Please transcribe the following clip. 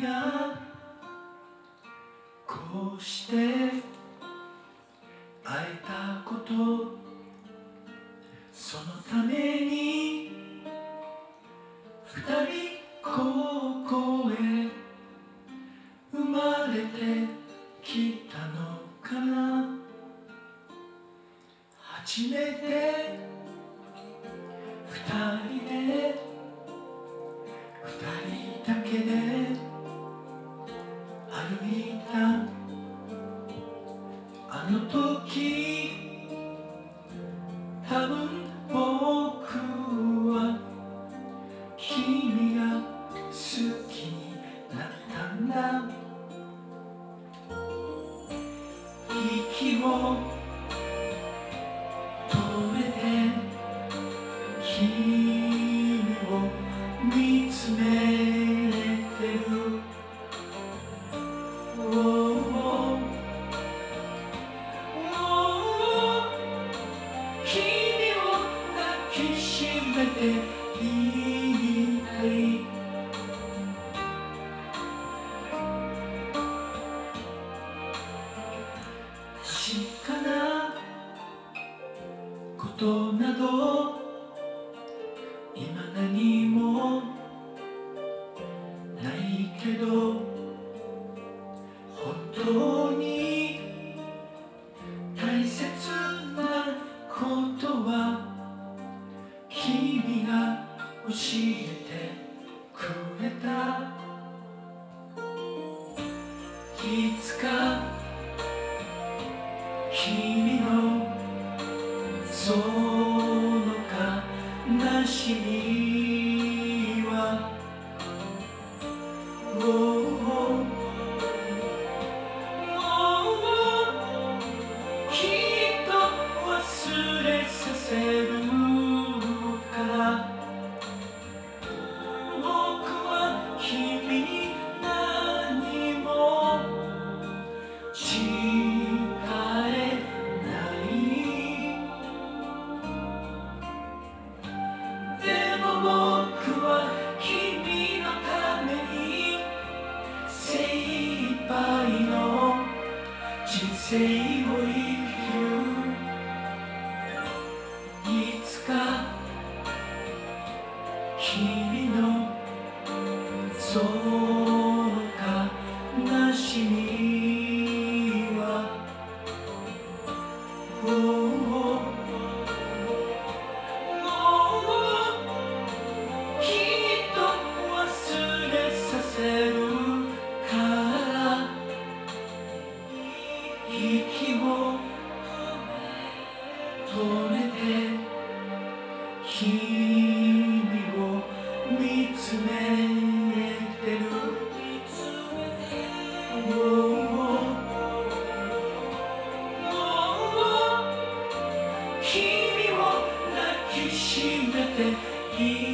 がこうして会えたこと、そのために二人ここへ生まれてきたのかな。初めて二人で二人だけで歩いたあの時、多分僕は君が好きになったんだ。息を止めて君を見つめてる。君を抱きしめていたい。確かなことなど今何もないけど、本当に大切なことは君が教えてくれた。いつか君のその悲しみはきっと忘れさせるから。僕は君に何も誓えない。でも僕は君のために精一杯の人生を生きる。いつか君のその悲しみはきっと忘れさせるから。息を止めて君を見つめてる。君を抱きしめてい